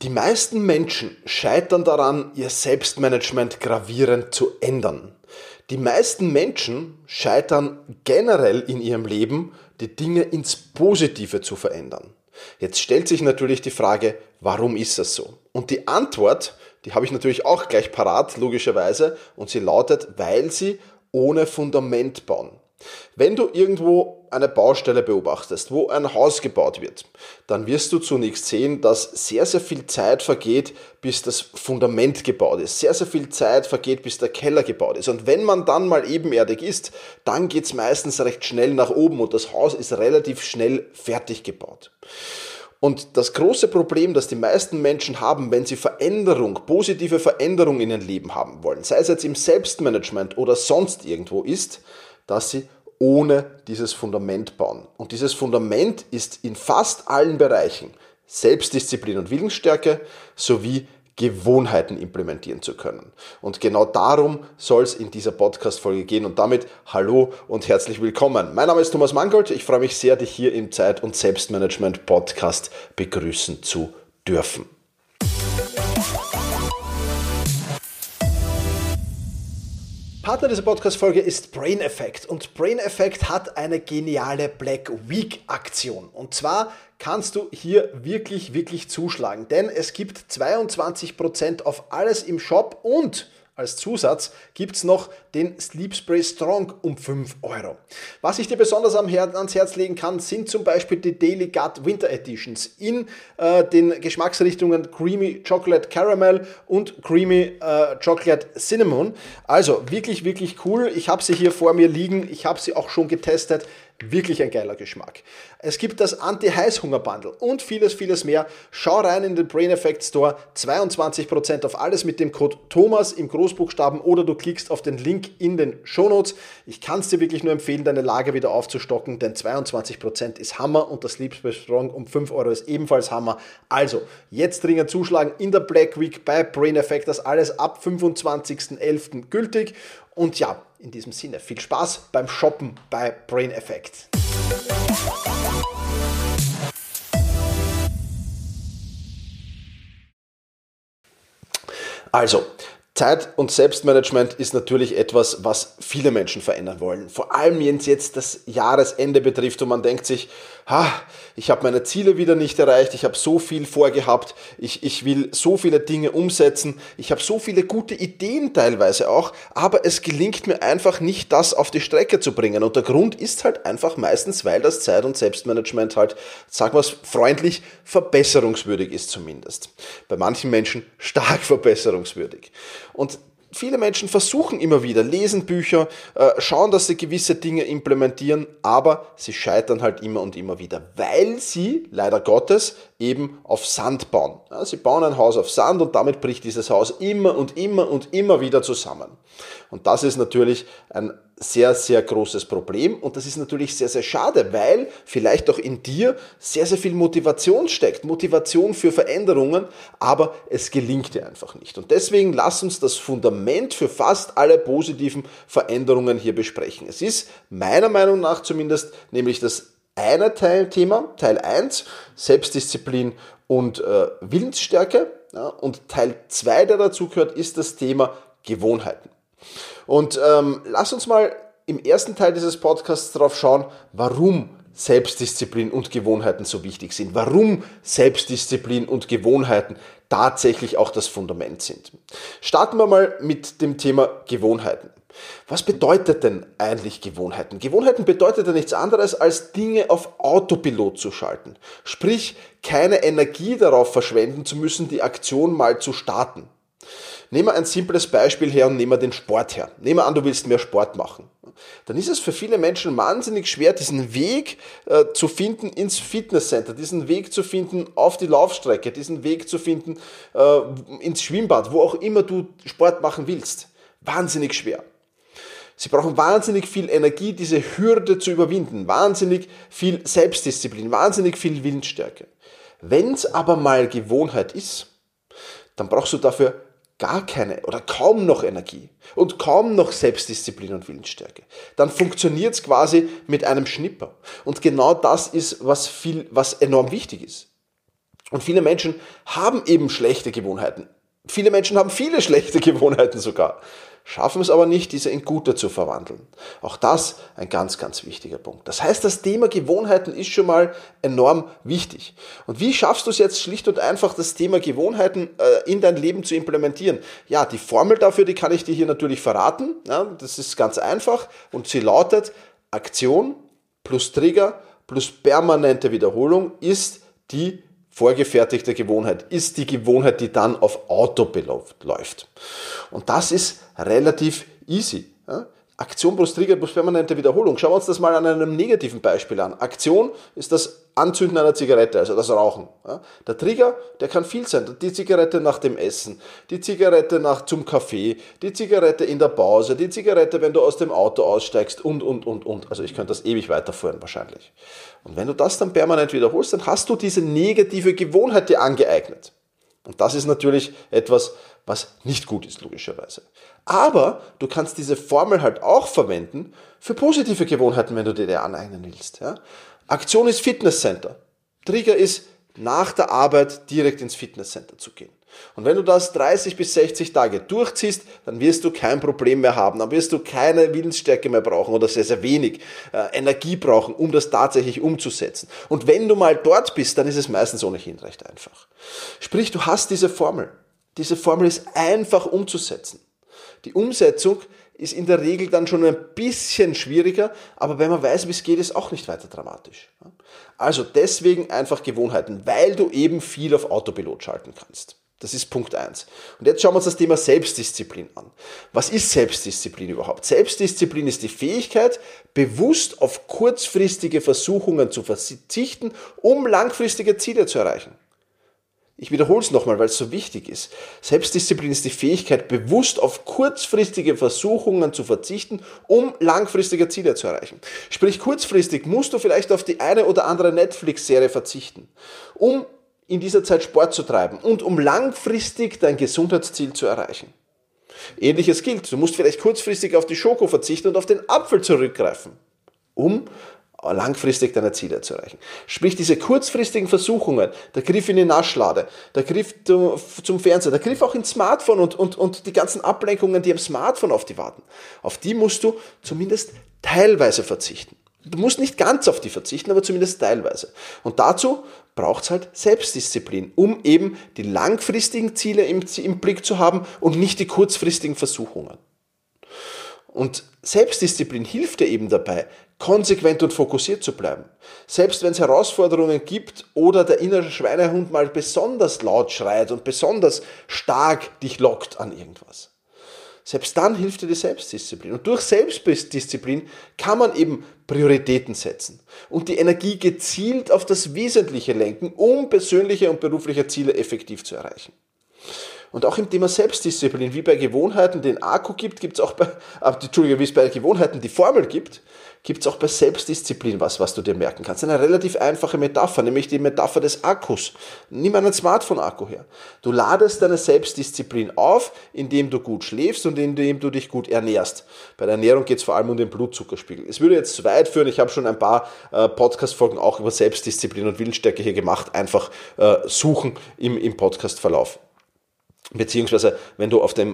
Die meisten Menschen scheitern daran, ihr Selbstmanagement gravierend zu ändern. Die meisten Menschen scheitern generell in ihrem Leben, die Dinge ins Positive zu verändern. Jetzt stellt sich natürlich die Frage, warum ist das so? Und die Antwort, die habe ich natürlich auch gleich parat, logischerweise, und sie lautet, weil sie ohne Fundament bauen. Wenn du irgendwo eine Baustelle beobachtest, wo ein Haus gebaut wird, dann wirst du zunächst sehen, dass sehr, sehr viel Zeit vergeht, bis das Fundament gebaut ist. Sehr, sehr viel Zeit vergeht, bis der Keller gebaut ist. Und wenn man dann mal ebenerdig ist, dann geht es meistens recht schnell nach oben und das Haus ist relativ schnell fertig gebaut. Und das große Problem, das die meisten Menschen haben, wenn sie Veränderung, positive Veränderung in ihrem Leben haben wollen, sei es jetzt im Selbstmanagement oder sonst irgendwo, ist, dass sie ohne dieses Fundament bauen. Und dieses Fundament ist in fast allen Bereichen Selbstdisziplin und Willensstärke sowie Gewohnheiten implementieren zu können. Und genau darum soll es in dieser Podcast-Folge gehen. Und damit hallo und herzlich willkommen. Mein Name ist Thomas Mangold. Ich freue mich sehr, dich hier im Zeit- und Selbstmanagement-Podcast begrüßen zu dürfen. Partner dieser Podcast-Folge ist Brain Effect und Brain Effect hat eine geniale Black Week Aktion und zwar kannst du hier wirklich zuschlagen, denn es gibt 22% auf alles im Shop und als Zusatz gibt es noch den Sleep Spray Strong um 5 Euro. Was ich dir besonders ans Herz legen kann, sind zum Beispiel die Daily Gut Winter Editions in den Geschmacksrichtungen Creamy Chocolate Caramel und Creamy Chocolate Cinnamon. Also wirklich cool. Ich habe sie hier vor mir liegen. Ich habe sie auch schon getestet. Wirklich ein geiler Geschmack. Es gibt das Anti-Heißhunger-Bundle und vieles mehr. Schau rein in den Brain Effect Store. 22% auf alles mit dem Code Thomas im Großbuchstaben oder du klickst auf den Link in den Shownotes. Ich kann es dir wirklich nur empfehlen, deine Lager wieder aufzustocken, denn 22% ist Hammer und das Sleep Spray Strong um 5 Euro ist ebenfalls Hammer. Also, jetzt dringend zuschlagen in der Black Week bei Brain Effect. Das alles ab 25.11. gültig. Und ja, in diesem Sinne, viel Spaß beim Shoppen bei Brain Effect. Also, Zeit- und Selbstmanagement ist natürlich etwas, was viele Menschen verändern wollen. Vor allem wenn es jetzt das Jahresende betrifft und man denkt sich, ich habe meine Ziele wieder nicht erreicht, ich habe so viel vorgehabt, ich will so viele Dinge umsetzen, ich habe so viele gute Ideen teilweise auch, aber es gelingt mir einfach nicht, das auf die Strecke zu bringen. Und der Grund ist halt einfach meistens, weil das Zeit- und Selbstmanagement halt, sagen wir es freundlich, verbesserungswürdig ist zumindest. Bei manchen Menschen stark verbesserungswürdig. Und viele Menschen versuchen immer wieder, lesen Bücher, schauen, dass sie gewisse Dinge implementieren, aber sie scheitern halt immer und immer wieder, weil sie, leider Gottes, eben auf Sand bauen. Ja, sie bauen ein Haus auf Sand und damit bricht dieses Haus immer wieder zusammen. Und das ist natürlich ein sehr, sehr großes Problem und das ist natürlich sehr, sehr schade, weil vielleicht auch in dir sehr, sehr viel Motivation steckt, Motivation für Veränderungen, aber es gelingt dir einfach nicht. Und deswegen lass uns das Fundament für fast alle positiven Veränderungen hier besprechen. Es ist meiner Meinung nach zumindest nämlich das eine Teilthema, Teil 1, Selbstdisziplin und Willensstärke, ja, und Teil 2, der dazu gehört, ist das Thema Gewohnheiten. Und lass uns mal im ersten Teil dieses Podcasts darauf schauen, warum Selbstdisziplin und Gewohnheiten so wichtig sind, warum Selbstdisziplin und Gewohnheiten tatsächlich auch das Fundament sind. Starten wir mal mit dem Thema Gewohnheiten. Was bedeutet denn eigentlich Gewohnheiten? Gewohnheiten bedeutet ja nichts anderes, als Dinge auf Autopilot zu schalten. Sprich, keine Energie darauf verschwenden zu müssen, die Aktion mal zu starten. Nehmen wir ein simples Beispiel her und nehmen wir den Sport her. Nehmen wir an, du willst mehr Sport machen. Dann ist es für viele Menschen wahnsinnig schwer, diesen Weg zu finden ins Fitnesscenter, diesen Weg zu finden auf die Laufstrecke, diesen Weg zu finden ins Schwimmbad, wo auch immer du Sport machen willst. Wahnsinnig schwer. Sie brauchen wahnsinnig viel Energie, diese Hürde zu überwinden, wahnsinnig viel Selbstdisziplin, wahnsinnig viel Willensstärke. Wenn es aber mal Gewohnheit ist, dann brauchst du dafür gar keine oder kaum noch Energie und kaum noch Selbstdisziplin und Willensstärke. Dann funktioniert es quasi mit einem Schnipper. Und genau das ist, was enorm wichtig ist. Und viele Menschen haben eben schlechte Gewohnheiten. Viele Menschen haben viele schlechte Gewohnheiten sogar, schaffen es aber nicht, diese in gute zu verwandeln. Auch das ein ganz, ganz wichtiger Punkt. Das heißt, das Thema Gewohnheiten ist schon mal enorm wichtig. Und wie schaffst du es jetzt schlicht und einfach, das Thema Gewohnheiten in dein Leben zu implementieren? Ja, die Formel dafür, die kann ich dir hier natürlich verraten. Ja, das ist ganz einfach und sie lautet: Aktion plus Trigger plus permanente Wiederholung ist die vorgefertigte Gewohnheit, ist die Gewohnheit, die dann auf Autopilot läuft. Und das ist relativ easy. Ja? Aktion plus Trigger plus permanente Wiederholung. Schauen wir uns das mal an einem negativen Beispiel an. Aktion ist das Anzünden einer Zigarette, also das Rauchen. Ja? Der Trigger, der kann viel sein. Die Zigarette nach dem Essen, die Zigarette zum Kaffee, die Zigarette in der Pause, die Zigarette, wenn du aus dem Auto aussteigst und. Also ich könnte das ewig weiterführen wahrscheinlich. Und wenn du das dann permanent wiederholst, dann hast du diese negative Gewohnheit dir angeeignet. Und das ist natürlich etwas, was nicht gut ist, logischerweise. Aber du kannst diese Formel halt auch verwenden für positive Gewohnheiten, wenn du dir aneignen willst. Ja? Aktion ist Fitnesscenter. Trigger ist, nach der Arbeit direkt ins Fitnesscenter zu gehen. Und wenn du das 30 bis 60 Tage durchziehst, dann wirst du kein Problem mehr haben. Dann wirst du keine Willensstärke mehr brauchen oder sehr, sehr wenig Energie brauchen, um das tatsächlich umzusetzen. Und wenn du mal dort bist, dann ist es meistens ohnehin recht einfach. Sprich, du hast diese Formel. Diese Formel ist einfach umzusetzen. Die Umsetzung ist in der Regel dann schon ein bisschen schwieriger, aber wenn man weiß, wie es geht, ist auch nicht weiter dramatisch. Also deswegen einfach Gewohnheiten, weil du eben viel auf Autopilot schalten kannst. Das ist Punkt 1. Und jetzt schauen wir uns das Thema Selbstdisziplin an. Was ist Selbstdisziplin überhaupt? Selbstdisziplin ist die Fähigkeit, bewusst auf kurzfristige Versuchungen zu verzichten, um langfristige Ziele zu erreichen. Ich wiederhole es nochmal, weil es so wichtig ist. Selbstdisziplin ist die Fähigkeit, bewusst auf kurzfristige Versuchungen zu verzichten, um langfristige Ziele zu erreichen. Sprich, kurzfristig musst du vielleicht auf die eine oder andere Netflix-Serie verzichten, um in dieser Zeit Sport zu treiben und um langfristig dein Gesundheitsziel zu erreichen. Ähnliches gilt. Du musst vielleicht kurzfristig auf die Schoko verzichten und auf den Apfel zurückgreifen, um langfristig deine Ziele zu erreichen. Sprich, diese kurzfristigen Versuchungen, der Griff in die Naschlade, der Griff zum Fernseher, der Griff auch ins Smartphone und die ganzen Ablenkungen, die am Smartphone auf die warten, auf die musst du zumindest teilweise verzichten. Du musst nicht ganz auf die verzichten, aber zumindest teilweise. Und dazu braucht es halt Selbstdisziplin, um eben die langfristigen Ziele im Blick zu haben und nicht die kurzfristigen Versuchungen. Und Selbstdisziplin hilft dir eben dabei, konsequent und fokussiert zu bleiben. Selbst wenn es Herausforderungen gibt oder der innere Schweinehund mal besonders laut schreit und besonders stark dich lockt an irgendwas. Selbst dann hilft dir die Selbstdisziplin. Und durch Selbstdisziplin kann man eben Prioritäten setzen und die Energie gezielt auf das Wesentliche lenken, um persönliche und berufliche Ziele effektiv zu erreichen. Und auch im Thema Selbstdisziplin, wie bei Gewohnheiten den Akku gibt es auch wie es bei Gewohnheiten die Formel gibt es auch bei Selbstdisziplin was du dir merken kannst. Eine relativ einfache Metapher, nämlich die Metapher des Akkus. Nimm einen Smartphone-Akku her. Du ladest deine Selbstdisziplin auf, indem du gut schläfst und indem du dich gut ernährst. Bei der Ernährung geht es vor allem um den Blutzuckerspiegel. Es würde jetzt zu weit führen, ich habe schon ein paar Podcast-Folgen auch über Selbstdisziplin und Willensstärke hier gemacht. Einfach suchen im Podcast-Verlauf. Beziehungsweise, wenn du auf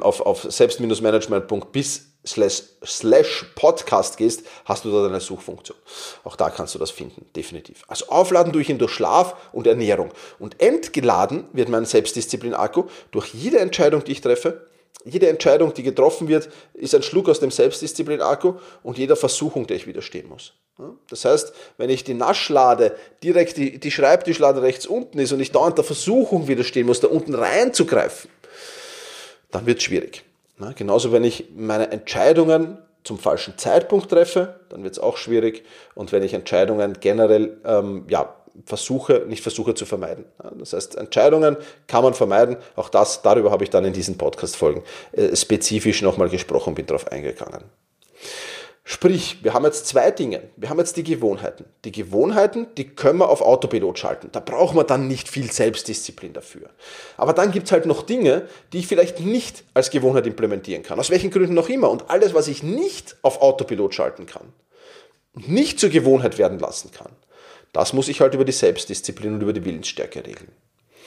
selbst-management.biz/podcast gehst, hast du dort eine Suchfunktion. Auch da kannst du das finden, definitiv. Also aufladen tue ich ihn durch Schlaf und Ernährung. Und entgeladen wird mein Selbstdisziplin-Akku durch jede Entscheidung, die ich treffe. Jede Entscheidung, die getroffen wird, ist ein Schluck aus dem Selbstdisziplin-Akku und jeder Versuchung, der ich widerstehen muss. Das heißt, wenn ich die Naschlade direkt, die Schreibtischlade rechts unten ist und ich dauernd der Versuchung widerstehen muss, da unten reinzugreifen, dann wird es schwierig. Genauso, wenn ich meine Entscheidungen zum falschen Zeitpunkt treffe, dann wird es auch schwierig. Und wenn ich Entscheidungen generell versuche zu vermeiden. Das heißt, Entscheidungen kann man vermeiden. Auch darüber habe ich dann in diesen Podcast-Folgen spezifisch nochmal gesprochen, bin darauf eingegangen. Sprich, wir haben jetzt zwei Dinge. Wir haben jetzt die Gewohnheiten. Die Gewohnheiten, die können wir auf Autopilot schalten. Da brauchen wir dann nicht viel Selbstdisziplin dafür. Aber dann gibt es halt noch Dinge, die ich vielleicht nicht als Gewohnheit implementieren kann. Aus welchen Gründen noch immer. Und alles, was ich nicht auf Autopilot schalten kann und nicht zur Gewohnheit werden lassen kann, das muss ich halt über die Selbstdisziplin und über die Willensstärke regeln.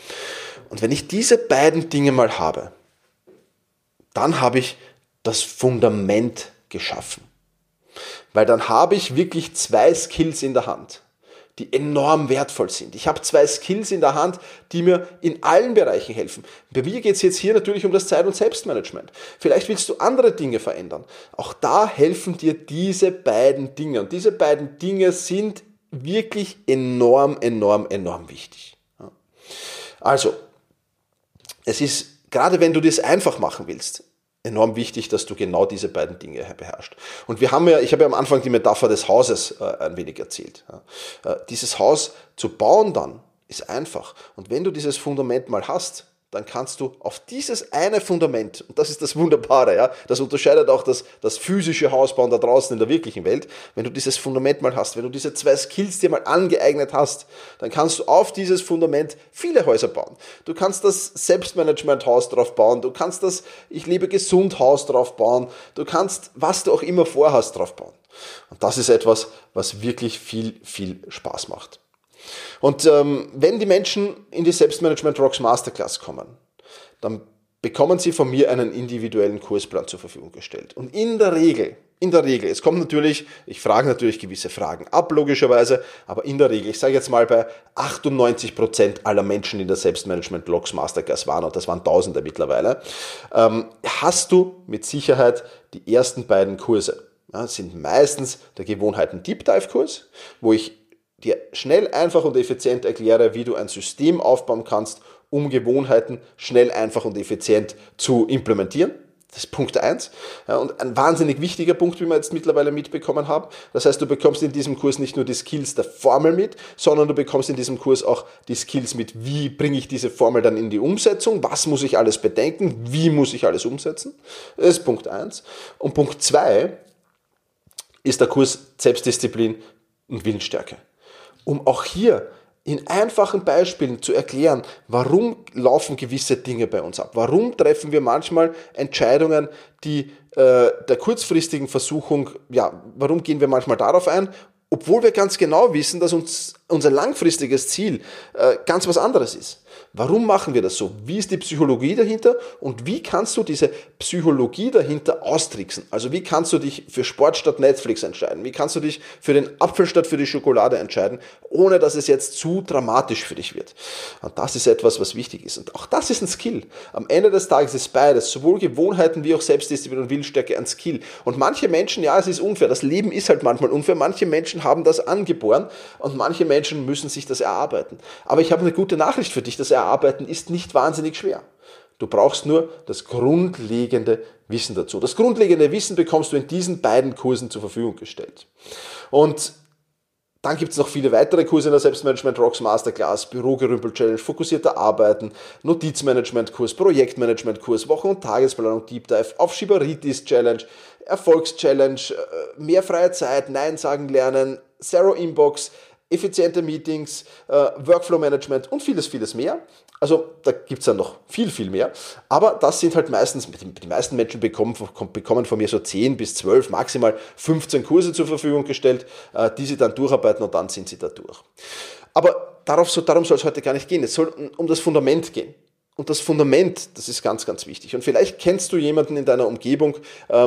Und wenn ich diese beiden Dinge mal habe, dann habe ich das Fundament geschaffen. Weil dann habe ich wirklich 2 Skills in der Hand, die enorm wertvoll sind. Ich habe 2 Skills in der Hand, die mir in allen Bereichen helfen. Bei mir geht es jetzt hier natürlich um das Zeit- und Selbstmanagement. Vielleicht willst du andere Dinge verändern. Auch da helfen dir diese beiden Dinge. Und diese beiden Dinge sind wirklich enorm wichtig. Also, es ist, gerade wenn du das einfach machen willst, enorm wichtig, dass du genau diese beiden Dinge beherrschst. Und ich habe ja am Anfang die Metapher des Hauses ein wenig erzählt. Dieses Haus zu bauen dann ist einfach. Und wenn du dieses Fundament mal hast, dann kannst du auf dieses eine Fundament, und das ist das Wunderbare, ja, das unterscheidet auch das physische Hausbauen da draußen in der wirklichen Welt, wenn du dieses Fundament mal hast, wenn du diese 2 Skills dir mal angeeignet hast, dann kannst du auf dieses Fundament viele Häuser bauen. Du kannst das Selbstmanagement-Haus drauf bauen, du kannst das Ich lebe gesund Haus drauf bauen, du kannst, was du auch immer vorhast, drauf bauen. Und das ist etwas, was wirklich viel Spaß macht. Und wenn die Menschen in die Selbstmanagement Rocks Masterclass kommen, dann bekommen sie von mir einen individuellen Kursplan zur Verfügung gestellt. Und in der Regel, es kommt natürlich, ich frage natürlich gewisse Fragen ab, logischerweise, aber in der Regel, ich sage jetzt mal bei 98% aller Menschen, die in der Selbstmanagement Rocks Masterclass waren, und das waren Tausende mittlerweile, hast du mit Sicherheit die ersten beiden Kurse. Ja, das sind meistens der Gewohnheiten Deep Dive Kurs, wo ich dir schnell, einfach und effizient erkläre, wie du ein System aufbauen kannst, um Gewohnheiten schnell, einfach und effizient zu implementieren. Das ist Punkt 1. Ja, und ein wahnsinnig wichtiger Punkt, wie wir jetzt mittlerweile mitbekommen haben. Das heißt, du bekommst in diesem Kurs nicht nur die Skills der Formel mit, sondern du bekommst in diesem Kurs auch die Skills mit, wie bringe ich diese Formel dann in die Umsetzung, was muss ich alles bedenken, wie muss ich alles umsetzen. Das ist Punkt 1. Und Punkt 2 ist der Kurs Selbstdisziplin und Willensstärke. Um auch hier in einfachen Beispielen zu erklären, warum laufen gewisse Dinge bei uns ab. Warum treffen wir manchmal Entscheidungen, die der kurzfristigen Versuchung, warum gehen wir manchmal darauf ein, obwohl wir ganz genau wissen, dass uns unser langfristiges Ziel ganz was anderes ist. Warum machen wir das so? Wie ist die Psychologie dahinter und wie kannst du diese Psychologie dahinter austricksen? Also wie kannst du dich für Sport statt Netflix entscheiden? Wie kannst du dich für den Apfel statt für die Schokolade entscheiden, ohne dass es jetzt zu dramatisch für dich wird? Und das ist etwas, was wichtig ist. Und auch das ist ein Skill. Am Ende des Tages ist beides, sowohl Gewohnheiten wie auch Selbstdisziplin und Willensstärke, ein Skill. Und manche Menschen, es ist unfair, das Leben ist halt manchmal unfair, manche Menschen haben das angeboren und manche Menschen müssen sich das erarbeiten. Aber ich habe eine gute Nachricht für dich, das Erarbeiten ist nicht wahnsinnig schwer. Du brauchst nur das grundlegende Wissen dazu. Das grundlegende Wissen bekommst du in diesen beiden Kursen zur Verfügung gestellt. Und dann gibt es noch viele weitere Kurse in der Selbstmanagement Rocks Masterclass, Bürogerümpel-Challenge, fokussierter Arbeiten, Notizmanagement-Kurs, Projektmanagement-Kurs, Wochen- und Tagesplanung, Deep Dive, Aufschieberitis-Challenge, Erfolgs-Challenge, mehr freie Zeit, Nein sagen lernen, Zero Inbox, effiziente Meetings, Workflow-Management und vieles mehr. Also da gibt es dann noch viel mehr. Aber das sind halt meistens, die meisten Menschen bekommen von mir so 10 bis 12, maximal 15 Kurse zur Verfügung gestellt, die sie dann durcharbeiten und dann sind sie da durch. Aber darum soll es heute gar nicht gehen. Es soll um das Fundament gehen. Und das Fundament, das ist ganz wichtig. Und vielleicht kennst du jemanden in deiner Umgebung,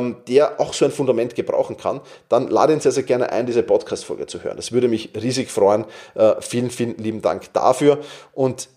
der auch so ein Fundament gebrauchen kann. Dann lade ihn sehr gerne ein, diese Podcast-Folge zu hören. Das würde mich riesig freuen. Vielen lieben Dank dafür. Und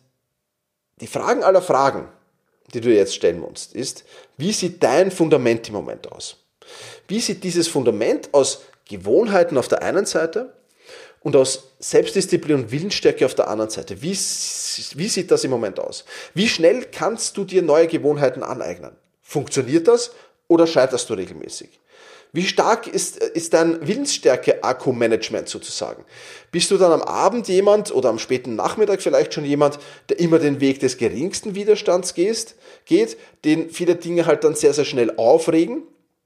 die Fragen aller Fragen, die du jetzt stellen musst, ist, wie sieht dein Fundament im Moment aus? Wie sieht dieses Fundament aus Gewohnheiten auf der einen Seite und aus Selbstdisziplin und Willensstärke auf der anderen Seite? Wie sieht das im Moment aus? Wie schnell kannst du dir neue Gewohnheiten aneignen? Funktioniert das oder scheiterst du regelmäßig? Wie stark ist dein Willensstärke-Akku-Management sozusagen? Bist du dann am Abend jemand oder am späten Nachmittag vielleicht schon jemand, der immer den Weg des geringsten Widerstands geht, den viele Dinge halt dann sehr schnell aufregen?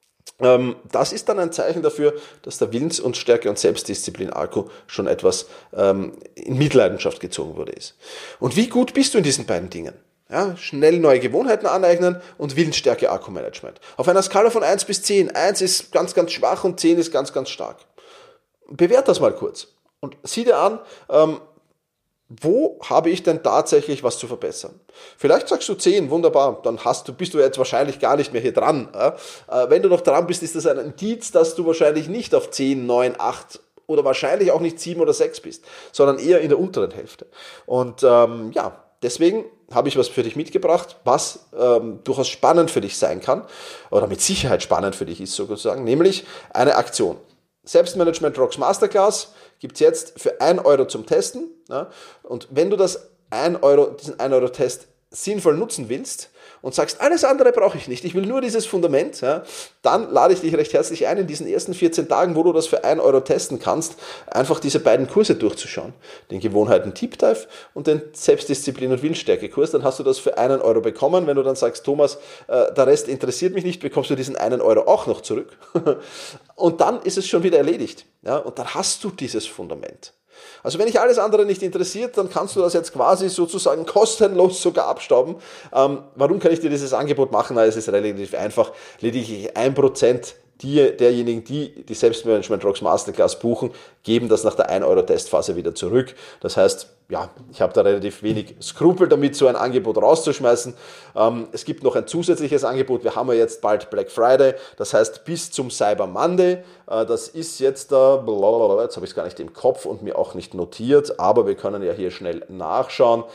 Das ist dann ein Zeichen dafür, dass der Willens- und Stärke- und Selbstdisziplin-Akku schon etwas in Mitleidenschaft gezogen wurde. Und wie gut bist du in diesen beiden Dingen? Ja, schnell neue Gewohnheiten aneignen und Willensstärke-Akku-Management. Auf einer Skala von 1 bis 10. 1 ist ganz schwach und 10 ist ganz stark. Bewert das mal kurz und sieh dir an, wo habe ich denn tatsächlich was zu verbessern? Vielleicht sagst du 10, wunderbar, dann bist du jetzt wahrscheinlich gar nicht mehr hier dran. Wenn du noch dran bist, ist das ein Indiz, dass du wahrscheinlich nicht auf 10, 9, 8 oder wahrscheinlich auch nicht 7 oder 6 bist, sondern eher in der unteren Hälfte. Und deswegen habe ich was für dich mitgebracht, was durchaus spannend für dich sein kann oder mit Sicherheit spannend für dich ist sozusagen, nämlich eine Aktion. Selbstmanagement Rocks Masterclass gibt es jetzt für 1 Euro zum Testen. Ja? Und wenn du diesen 1 Euro Test sinnvoll nutzen willst und sagst, alles andere brauche ich nicht, ich will nur dieses Fundament, ja, dann lade ich dich recht herzlich ein, in diesen ersten 14 Tagen, wo du das für 1 Euro testen kannst, einfach diese beiden Kurse durchzuschauen. Den Gewohnheiten Deep Dive und den Selbstdisziplin- und Willensstärke-Kurs. Dann hast du das für 1 Euro bekommen. Wenn du dann sagst, Thomas, der Rest interessiert mich nicht, bekommst du diesen 1 Euro auch noch zurück. Und dann ist es schon wieder erledigt. Ja, und dann hast du dieses Fundament. Also wenn dich alles andere nicht interessiert, dann kannst du das jetzt quasi sozusagen kostenlos sogar abstauben. Warum kann ich dir dieses Angebot machen? Na, es ist relativ einfach. Lediglich 1% derjenigen, die die Selbstmanagement Rocks Masterclass buchen, geben das nach der 1 Euro Testphase wieder zurück. Das heißt, ja, ich habe da relativ wenig Skrupel damit, so ein Angebot rauszuschmeißen. Es gibt noch ein zusätzliches Angebot. Wir haben ja jetzt bald Black Friday. Das heißt, bis zum Cyber Monday. Das ist jetzt jetzt habe ich es gar nicht im Kopf und mir auch nicht notiert, aber wir können ja hier schnell nachschauen.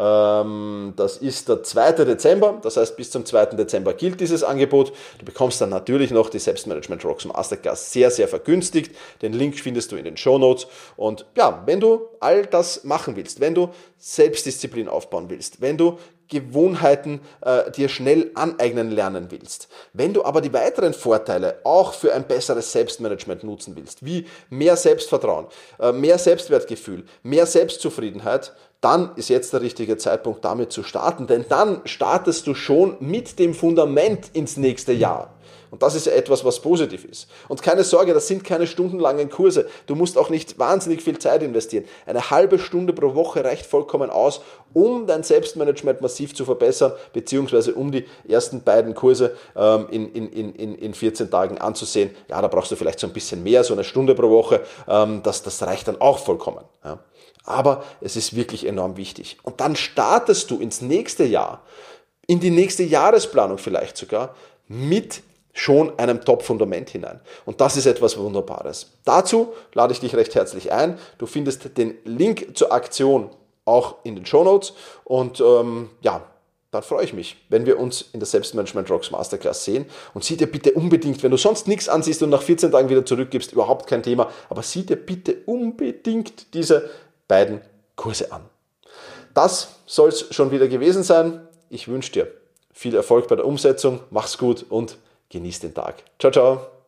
Das ist der 2. Dezember, das heißt bis zum 2. Dezember gilt dieses Angebot. Du bekommst dann natürlich noch die Selbstmanagement Rocks Masterclass sehr, sehr vergünstigt. Den Link findest du in den Shownotes. Und ja, wenn du all das machen willst, wenn du Selbstdisziplin aufbauen willst, wenn du Gewohnheiten dir schnell aneignen lernen willst. Wenn du aber die weiteren Vorteile auch für ein besseres Selbstmanagement nutzen willst, wie mehr Selbstvertrauen, mehr Selbstwertgefühl, mehr Selbstzufriedenheit, dann ist jetzt der richtige Zeitpunkt, damit zu starten, denn dann startest du schon mit dem Fundament ins nächste Jahr. Und das ist ja etwas, was positiv ist. Und keine Sorge, das sind keine stundenlangen Kurse. Du musst auch nicht wahnsinnig viel Zeit investieren. Eine halbe Stunde pro Woche reicht vollkommen aus, um dein Selbstmanagement massiv zu verbessern, beziehungsweise um die ersten beiden Kurse in 14 Tagen anzusehen. Ja, da brauchst du vielleicht so ein bisschen mehr, so eine Stunde pro Woche. Das reicht dann auch vollkommen. Ja. Aber es ist wirklich enorm wichtig. Und dann startest du ins nächste Jahr, in die nächste Jahresplanung vielleicht sogar, mit schon einem Top-Fundament hinein. Und das ist etwas Wunderbares. Dazu lade ich dich recht herzlich ein. Du findest den Link zur Aktion auch in den Shownotes. Und dann freue ich mich, wenn wir uns in der Selbstmanagement Rocks Masterclass sehen. Und sieh dir bitte unbedingt, wenn du sonst nichts ansiehst und nach 14 Tagen wieder zurückgibst, überhaupt kein Thema, aber sieh dir bitte unbedingt diese beiden Kurse an. Das soll es schon wieder gewesen sein. Ich wünsche dir viel Erfolg bei der Umsetzung. Mach's gut und genieß den Tag. Ciao, ciao.